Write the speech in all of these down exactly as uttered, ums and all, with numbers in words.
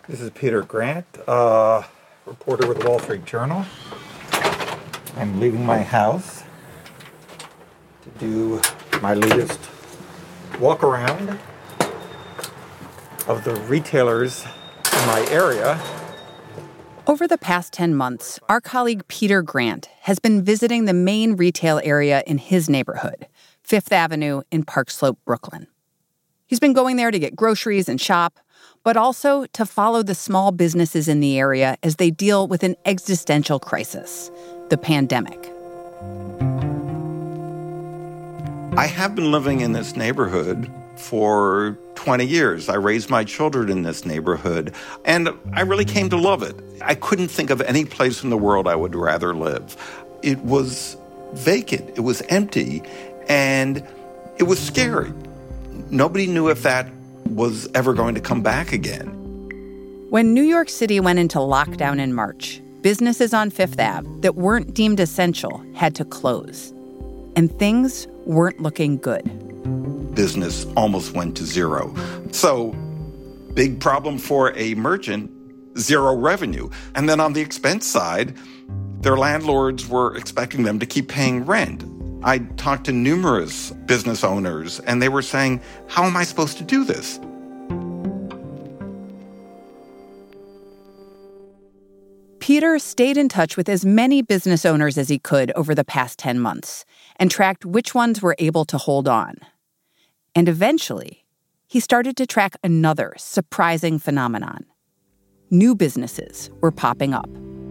This is Peter Grant, uh, reporter with the Wall Street Journal. I'm leaving my house to do my latest walk around of the retailers in my area. Over the past ten months, our colleague Peter Grant has been visiting the main retail area in his neighborhood, Fifth Avenue in Park Slope, Brooklyn. He's been going there to get groceries and shop, but also to follow the small businesses in the area as they deal with an existential crisis, the pandemic. I have been living in this neighborhood for twenty years. I raised my children in this neighborhood, and I really came to love it. I couldn't think of any place in the world I would rather live. It was vacant, it was empty, and it was scary. Nobody knew if that was ever going to come back again. When New York City went into lockdown in March, businesses on Fifth Ave that weren't deemed essential had to close. And things weren't looking good. Business almost went to zero. So, big problem for a merchant, zero revenue. And then on the expense side, their landlords were expecting them to keep paying rent. I talked to numerous business owners, and they were saying, how am I supposed to do this? Peter stayed in touch with as many business owners as he could over the past ten months and tracked which ones were able to hold on. And eventually, he started to track another surprising phenomenon. New businesses were popping up.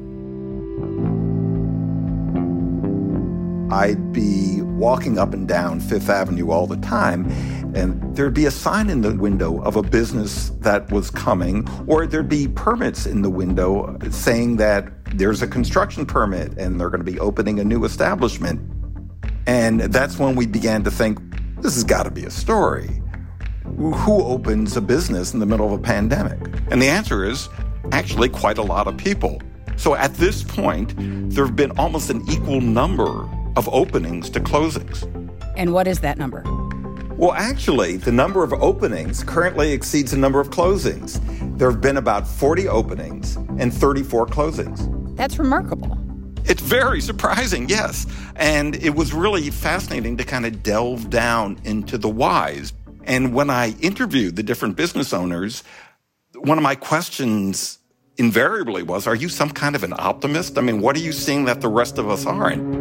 I'd be walking up and down Fifth Avenue all the time, and there'd be a sign in the window of a business that was coming, or there'd be permits in the window saying that there's a construction permit and they're going to be opening a new establishment. And that's when we began to think, this has got to be a story. Who opens a business in the middle of a pandemic? And the answer is actually quite a lot of people. So at this point, there have been almost an equal number of openings to closings. And what is that number? Well, actually, the number of openings currently exceeds the number of closings. There have been about forty openings and thirty-four closings. That's remarkable. It's very surprising, yes. And it was really fascinating to kind of delve down into the whys. And when I interviewed the different business owners, one of my questions invariably was, are you some kind of an optimist? I mean, what are you seeing that the rest of us aren't?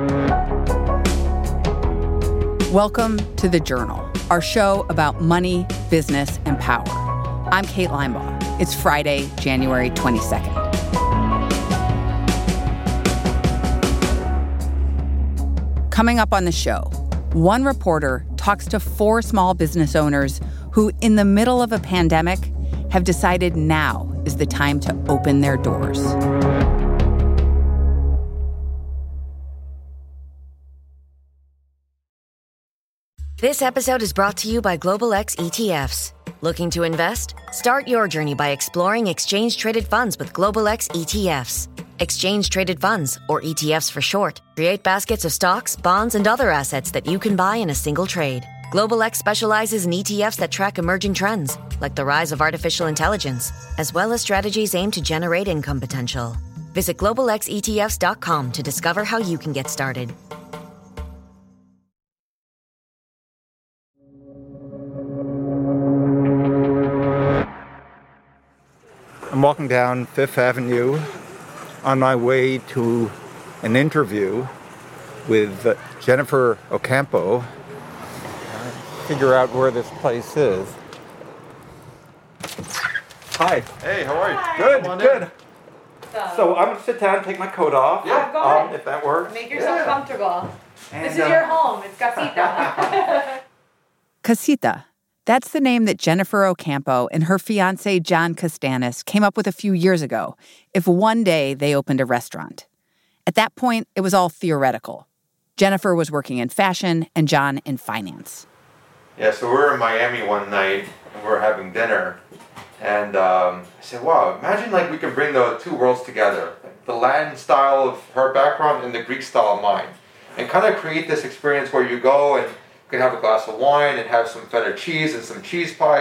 Welcome to The Journal, our show about money, business, and power. I'm Kate Linebaugh. It's Friday, January twenty-second. Coming up on the show, one reporter talks to four small business owners who, in the middle of a pandemic, have decided now is the time to open their doors. This episode is brought to you by Global X E T Fs. Looking to invest? Start your journey by exploring exchange-traded funds with Global X E T Fs. Exchange-traded funds, or E T Fs for short, create baskets of stocks, bonds, and other assets that you can buy in a single trade. Global X specializes in E T Fs that track emerging trends, like the rise of artificial intelligence, as well as strategies aimed to generate income potential. Visit global x e t f s dot com to discover how you can get started. I'm walking down Fifth Avenue on my way to an interview with Jennifer Ocampo. Figure out where this place is. Hi. Hey, how are you? Hi. Good, good. So, so I'm going to sit down, take my coat off. Yeah, go ahead. Um, if that works. Make yourself yeah. comfortable. And, this is uh, your home. It's Casita. Casita. That's the name that Jennifer Ocampo and her fiancé John Castanis came up with a few years ago, if one day they opened a restaurant. At that point, it was all theoretical. Jennifer was working in fashion and John in finance. Yeah, so we were in Miami one night, and we were having dinner, and um, I said, wow, imagine like we could bring the two worlds together, like the Latin style of her background and the Greek style of mine, and kind of create this experience where you go and you can have a glass of wine and have some feta cheese and some cheese pies,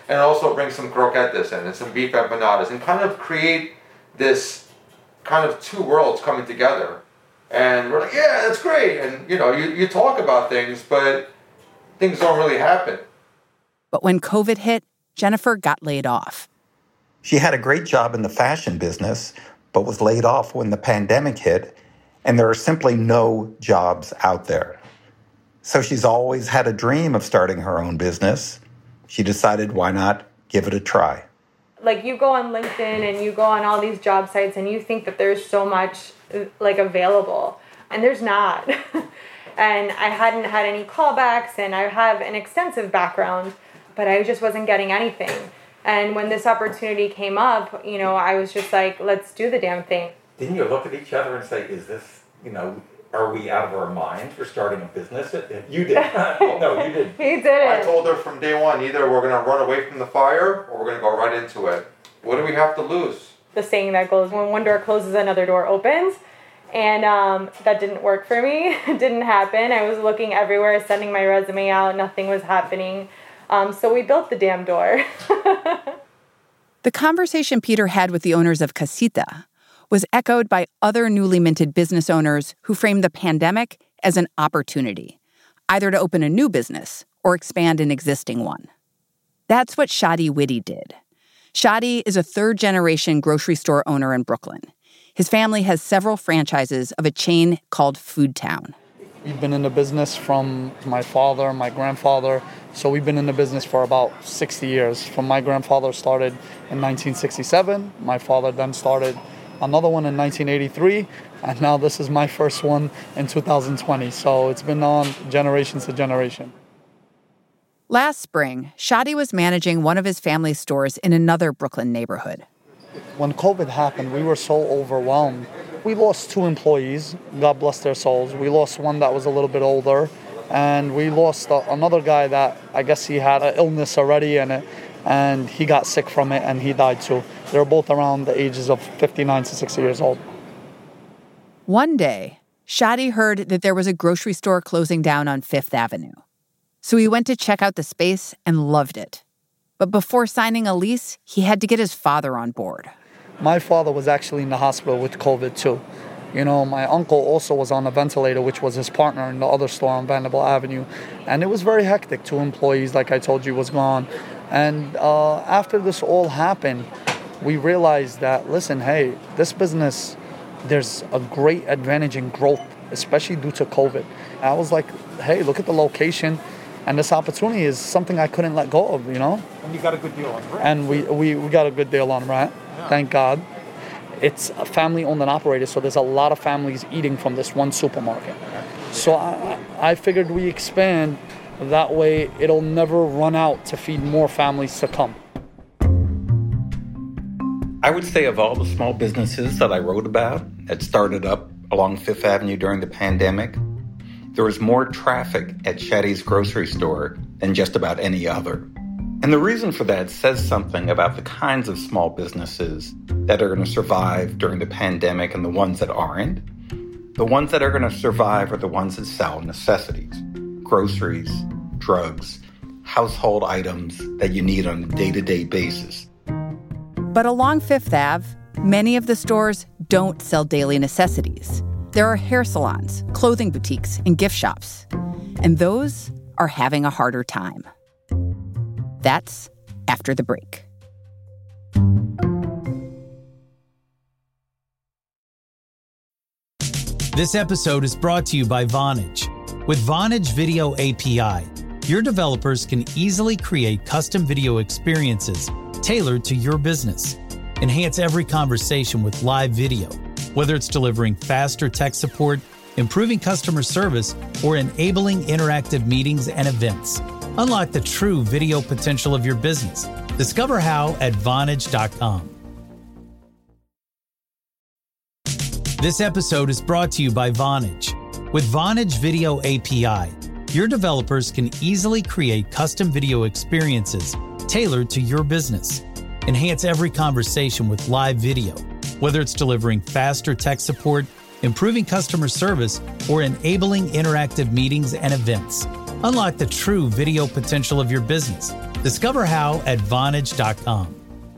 and also bring some croquetas in and some beef empanadas and kind of create this kind of two worlds coming together. And we're like, yeah, that's great. And, you know, you, you talk about things, but things don't really happen. But when COVID hit, Jennifer got laid off. She had a great job in the fashion business, but was laid off when the pandemic hit, and there are simply no jobs out there. So she's always had a dream of starting her own business. She decided, why not give it a try? Like, you go on LinkedIn and you go on all these job sites and you think that there's so much like available, and there's not. And I hadn't had any callbacks, and I have an extensive background, but I just wasn't getting anything. And when this opportunity came up, you know, I was just like, let's do the damn thing. Didn't you look at each other and say, is this, you know, are we out of our minds for starting a business? You did. No, you didn't. He did. I told her from day one, either we're going to run away from the fire or we're going to go right into it. What do we have to lose? The saying that goes, when one door closes, another door opens. And um, that didn't work for me. It didn't happen. I was looking everywhere, sending my resume out. Nothing was happening. Um, so we built the damn door. The conversation Peter had with the owners of Casita was echoed by other newly minted business owners who framed the pandemic as an opportunity, either to open a new business or expand an existing one. That's what Shadi Whitty did. Shadi is a third-generation grocery store owner in Brooklyn. His family has several franchises of a chain called Food Town. We've been in the business from my father, my grandfather, so we've been in the business for about sixty years. From my grandfather started in nineteen sixty-seven, my father then started another one in nineteen eighty-three, and now this is my first one in two thousand twenty. So it's been on generations to generation. Last spring, Shadi was managing one of his family's stores in another Brooklyn neighborhood. When COVID happened, we were so overwhelmed. We lost two employees, God bless their souls. We lost one that was a little bit older, and we lost uh, another guy that I guess he had an illness already, and, and he got sick from it, and he died too. They were both around the ages of fifty-nine to sixty years old. One day, Shadi heard that there was a grocery store closing down on Fifth Avenue. So he went to check out the space and loved it. But before signing a lease, he had to get his father on board. My father was actually in the hospital with COVID too. You know, my uncle also was on a ventilator, which was his partner in the other store on Vanderbilt Avenue. And it was very hectic. Two employees, like I told you, was gone. And uh, after this all happened, we realized that, listen, hey, this business, there's a great advantage in growth, especially due to COVID. I was like, hey, look at the location. And this opportunity is something I couldn't let go of, you know? And you got a good deal on rent. And we, we, we got a good deal on rent, yeah. Thank God. It's a family-owned and operated, so there's a lot of families eating from this one supermarket. So I, I figured we expand. That way, it'll never run out to feed more families to come. I would say of all the small businesses that I wrote about that started up along Fifth Avenue during the pandemic, there was more traffic at Shadi's grocery store than just about any other. And the reason for that says something about the kinds of small businesses that are going to survive during the pandemic and the ones that aren't. The ones that are going to survive are the ones that sell necessities, groceries, drugs, household items that you need on a day-to-day basis. But along Fifth Avenue, many of the stores don't sell daily necessities. There are hair salons, clothing boutiques, and gift shops. And those are having a harder time. That's after the break. This episode is brought to you by Vonage. With Vonage Video A P I, your developers can easily create custom video experiences tailored to your business. Enhance every conversation with live video, whether it's delivering faster tech support, improving customer service, or enabling interactive meetings and events. Unlock the true video potential of your business. Discover how at Vonage dot com. This episode is brought to you by Vonage. With Vonage Video A P I, your developers can easily create custom video experiences tailored to your business. Enhance every conversation with live video, whether it's delivering faster tech support, improving customer service, or enabling interactive meetings and events. Unlock the true video potential of your business. Discover how at Vonage dot com.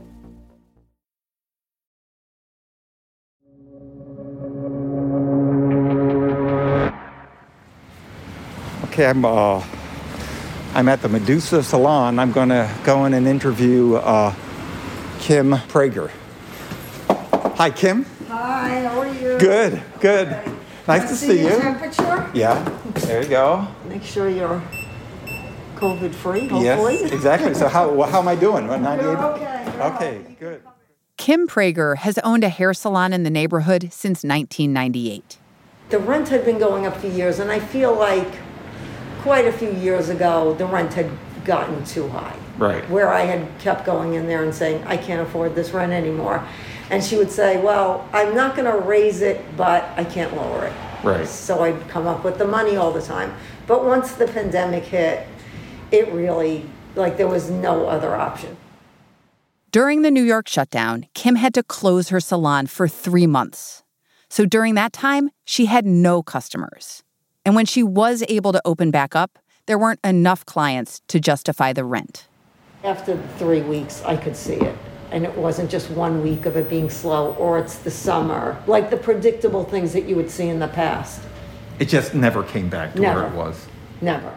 Okay, I'm uh, I'm at the Medusa Salon. I'm going to go in and interview uh, Kim Prager. Hi, Kim. Hi, how are you? Good, good. Okay. Nice Wanna to see see your you. Temperature? Yeah, there you go. Make sure you're COVID-free, hopefully. Yes, exactly. So how well, how am I doing? What, ninety-eight? You're okay. You're Okay, okay. good. Kim Prager has owned a hair salon in the neighborhood since nineteen ninety-eight. The rent had been going up for years, and I feel like quite a few years ago, the rent had gotten too high. Right. Where I had kept going in there and saying, I can't afford this rent anymore. And she would say, well, I'm not going to raise it, but I can't lower it. Right. So I'd come up with the money all the time. But once the pandemic hit, it really, like, there was no other option. During the New York shutdown, Kim had to close her salon for three months. So during that time, she had no customers. And when she was able to open back up, there weren't enough clients to justify the rent. After the three weeks, I could see it. And it wasn't just one week of it being slow, or it's the summer, like the predictable things that you would see in the past. It just never came back to Never. where it was. Never.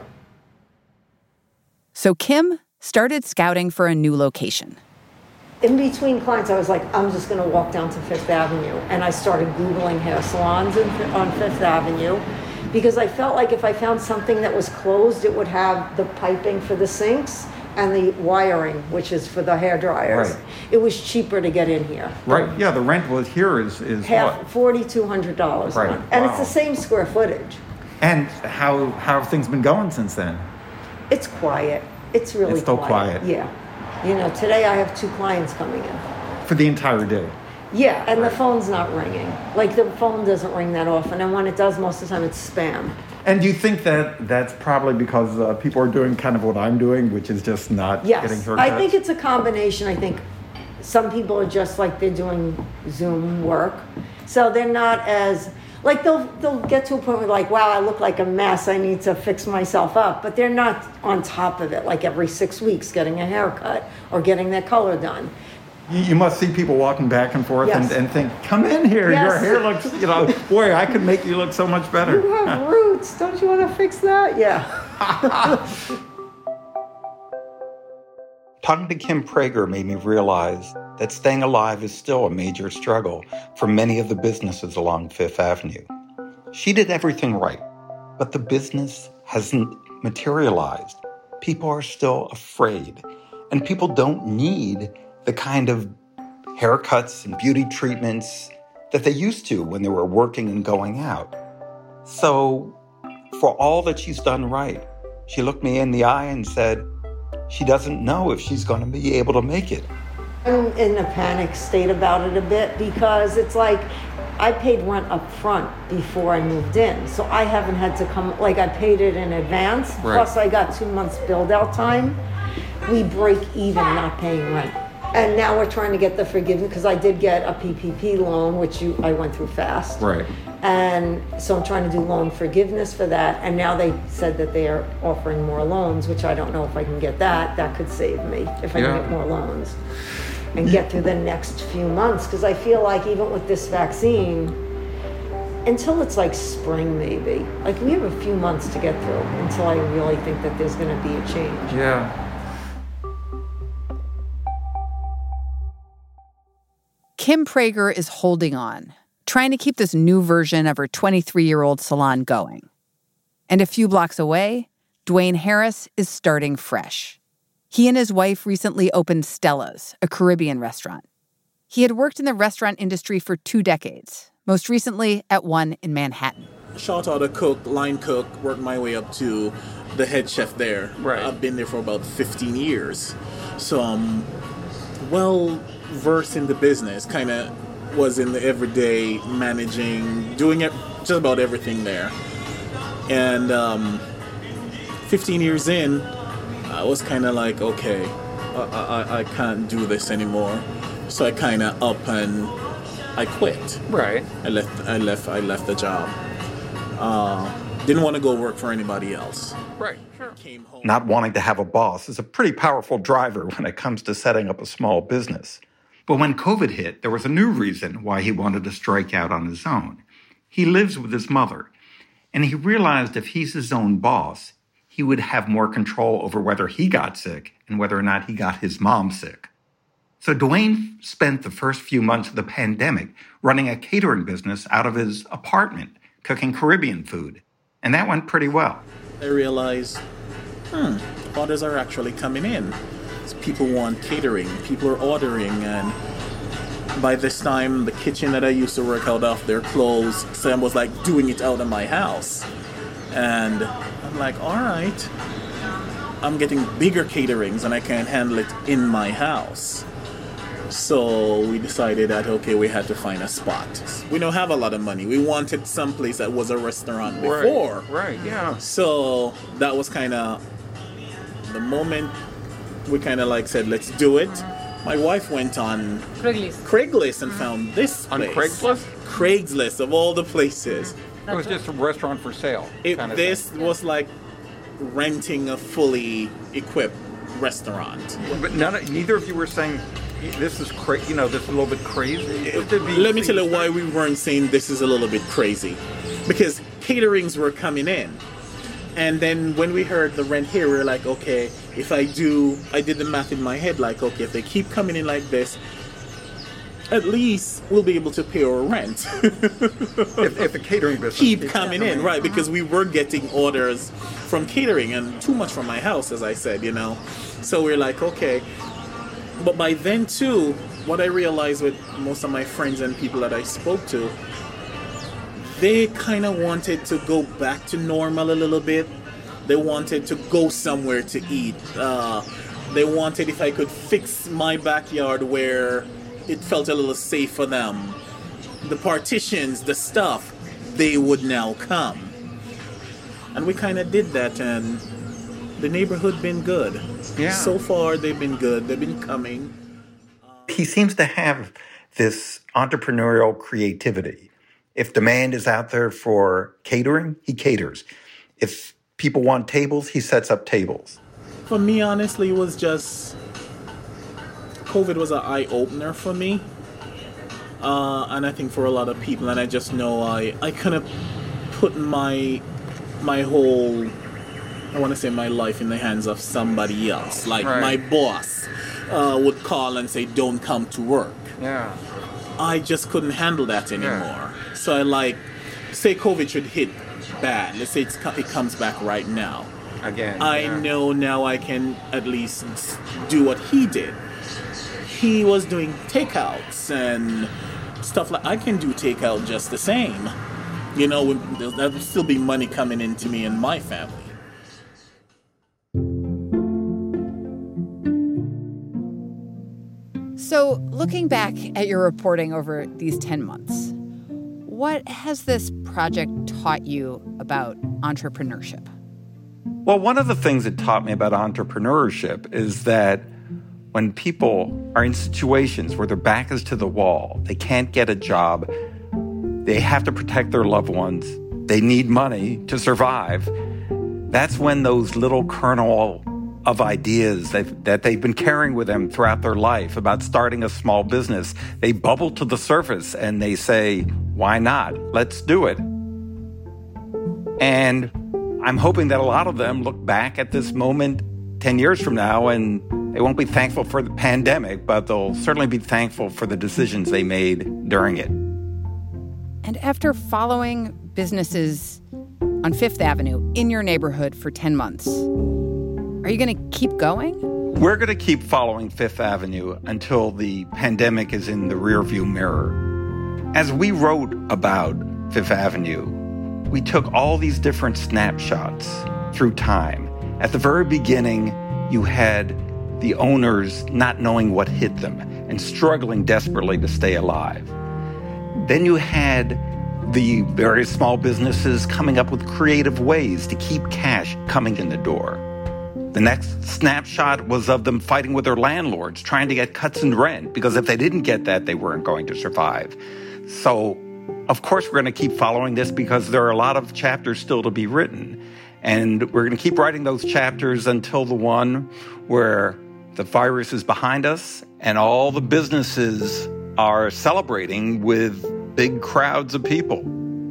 So Kim started scouting for a new location. In between clients, I was like, I'm just going to walk down to Fifth Avenue. And I started Googling hair salons in, on Fifth Avenue because I felt like if I found something that was closed, it would have the piping for the sinks and the wiring, which is for the hair dryers. Right. It was cheaper to get in here. Right. Yeah, the rent was here is is Half, what? forty-two hundred dollars Right. a month. And Wow. it's the same square footage. And how how have things been going since then? It's quiet. It's really It's still quiet. quiet. Yeah. You know, today I have two clients coming in. For the entire day. Yeah, and the phone's not ringing. Like, the phone doesn't ring that often, and when it does, most of the time it's spam. And do you think that that's probably because uh, people are doing kind of what I'm doing, which is just not Yes, getting haircuts? I think it's a combination. I think some people are just like they're doing Zoom work, so they're not as like they'll they'll get to a point where like, wow, I look like a mess. I need to fix myself up, but they're not on top of it like every six weeks getting a haircut or getting their color done. You, you must see people walking back and forth Yes. and, and think, come in here, Yes. your hair looks, you know, boy, I could make you look so much better. You have roots. Don't you want to fix that? Yeah. Talking to Kim Prager made me realize that staying alive is still a major struggle for many of the businesses along Fifth Avenue. She did everything right, but the business hasn't materialized. People are still afraid, and people don't need the kind of haircuts and beauty treatments that they used to when they were working and going out. So, for all that she's done right, she looked me in the eye and said, she doesn't know if she's going to be able to make it. I'm in a panic state about it a bit because it's like I paid rent up front before I moved in. So I haven't had to come, like I paid it in advance. Right. Plus I got two months build out time. We break even not paying rent. And now we're trying to get the forgiveness because I did get a P P P loan, which you I went through fast. Right. And so I'm trying to do loan forgiveness for that. And now they said that they are offering more loans, which I don't know if I can get that. That could save me if I Yeah. can get more loans and get through the next few months. Because I feel like even with this vaccine, until it's like spring maybe, like we have a few months to get through until I really think that there's going to be a change. Yeah. Kim Prager is holding on, trying to keep this new version of her twenty-three-year-old salon going. And a few blocks away, Dwayne Harris is starting fresh. He and his wife recently opened Stella's, a Caribbean restaurant. He had worked in the restaurant industry for two decades, most recently at one in Manhattan. Shout out a cook, line cook, worked my way up to the head chef there. Right. I've been there for about fifteen years. So I'm well versed in the business, kind of was in the everyday managing, doing it, just about everything there. And um, fifteen years in, I was kind of like, okay, I, I, I can't do this anymore. So I kind of up and I quit. Right. I left. I left. I left the job. Uh, Didn't want to go work for anybody else. Right, sure. Came home. Not wanting to have a boss is a pretty powerful driver when it comes to setting up a small business. But when COVID hit, there was a new reason why he wanted to strike out on his own. He lives with his mother, and he realized if he's his own boss, he would have more control over whether he got sick and whether or not he got his mom sick. So Dwayne spent the first few months of the pandemic running a catering business out of his apartment, cooking Caribbean food. And that went pretty well. I realized, hmm, orders are actually coming in. So people want catering, people are ordering, and by this time, the kitchen that I used to work out of, they're closed, so I was like doing it out of my house. And I'm like, all right, I'm getting bigger caterings and I can't handle it in my house. So we decided that, okay, we had to find a spot. We don't have a lot of money. We wanted someplace that was a restaurant before. Right, right, yeah. So that was kind of the moment we kind of like said, let's do it. My wife went on Craigslist, Craigslist and found this On place. Craigslist? Craigslist of all the places. It was just a restaurant for sale. It, kind of this thing. was like renting a fully equipped restaurant. But none of, neither of you were saying, this is crazy, you know, this is a little bit crazy. What did we Let me see? tell you why we weren't saying this is a little bit crazy. Because caterings were coming in. And then when we heard the rent here, we were like, okay, if I do, I did the math in my head, like, okay, if they keep coming in like this, at least we'll be able to pay our rent. if, if the catering business keep coming in, right? Because we were getting orders from catering and too much from my house, as I said, you know. So we're like, okay. But by then too, what I realized with most of my friends and people that I spoke to, they kind of wanted to go back to normal a little bit. They wanted to go somewhere to eat. Uh, they wanted if I could fix my backyard where it felt a little safe for them. The partitions, the stuff, they would now come. And we kind of did that, and the neighborhood been good. Yeah. So far, they've been good. They've been coming. He seems to have this entrepreneurial creativity. If demand is out there for catering, he caters. If people want tables, he sets up tables. For me, honestly, it was just... COVID was an eye-opener for me. Uh, and I think for a lot of people, and I just know I, I kind of put my my whole, I want to say my life in the hands of somebody else. Like Right. my boss uh, would call and say, don't come to work. Yeah. I just couldn't handle that anymore. Yeah. So I like, say COVID should hit bad. Let's say it's, co- it comes back right now. Again. I yeah. know now I can at least do what he did. He was doing takeouts and stuff like I can do takeout just the same. You know, there will still be money coming into me and my family. So, looking back at your reporting over these ten months, what has this project taught you about entrepreneurship? Well, one of the things it taught me about entrepreneurship is that when people are in situations where their back is to the wall, they can't get a job, they have to protect their loved ones, they need money to survive, that's when those little kernel of ideas that, that they've been carrying with them throughout their life about starting a small business, they bubble to the surface and they say, why not? Let's do it. And I'm hoping that a lot of them look back at this moment ten years from now and they won't be thankful for the pandemic, but they'll certainly be thankful for the decisions they made during it. And after following businesses on Fifth Avenue in your neighborhood for ten months, are you going to keep going? We're going to keep following Fifth Avenue until the pandemic is in the rearview mirror. As we wrote about Fifth Avenue, we took all these different snapshots through time. At the very beginning, you had the owners not knowing what hit them and struggling desperately to stay alive. Then you had the various small businesses coming up with creative ways to keep cash coming in the door. The next snapshot was of them fighting with their landlords, trying to get cuts in rent, because if they didn't get that, they weren't going to survive. So of course, we're going to keep following this because there are a lot of chapters still to be written. And we're going to keep writing those chapters until the one where the virus is behind us and all the businesses are celebrating with big crowds of people.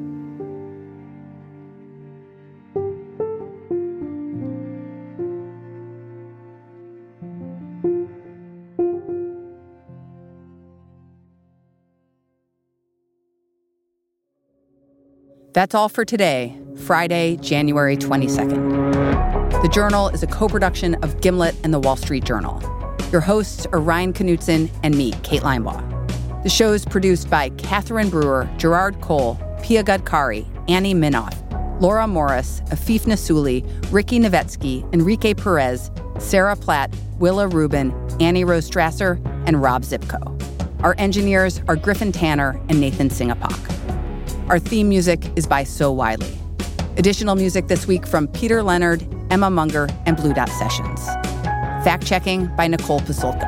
That's all for today, Friday, January twenty-second. The Journal is a co-production of Gimlet and The Wall Street Journal. Your hosts are Ryan Knutson and me, Kate Linebaugh. The show is produced by Catherine Brewer, Gerard Cole, Pia Gadkari, Annie Minoff, Laura Morris, Afif Nasuli, Ricky Novetsky, Enrique Perez, Sarah Platt, Willa Rubin, Annie Rose Strasser, and Rob Zipko. Our engineers are Griffin Tanner and Nathan Singapak. Our theme music is by So Wiley. Additional music this week from Peter Leonard, Emma Munger, and Blue Dot Sessions. Fact-checking by Nicole Pasulka.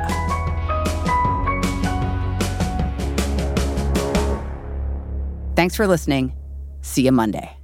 Thanks for listening. See you Monday.